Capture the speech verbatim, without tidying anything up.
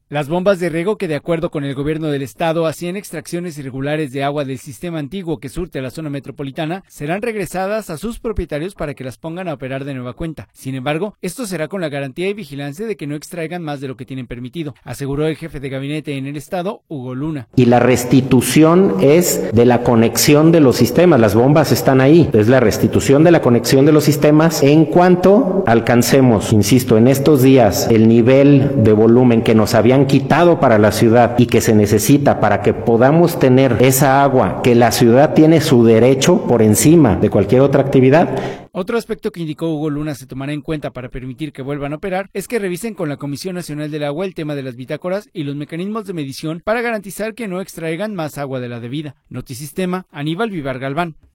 Las bombas de riego que, de acuerdo con el gobierno del estado, hacían extracciones irregulares de agua del sistema antiguo que surte la zona metropolitana, serán regresadas a sus propietarios para que las pongan a operar de nueva cuenta. Sin embargo, esto será con la garantía y vigilancia de que no extraigan más de lo que tienen permitido, aseguró el jefe de gabinete en el estado, Hugo Luna. Y la restitución es de la conexión de los sistemas, las bombas están ahí, es la restitución de la conexión de los sistemas en cuanto alcancemos, insisto, en estos días el nivel de volumen que nos habían quitado para la ciudad y que se necesita para que podamos tener esa agua que la ciudad tiene su derecho por encima de cualquier otra actividad. Otro aspecto que indicó Hugo Luna se tomará en cuenta para permitir que vuelvan a operar es que revisen con la Comisión Nacional del Agua el tema de las bitácoras y los mecanismos de medición para garantizar que no extraigan más agua de la debida. Notisistema, Aníbal Vivar Galván.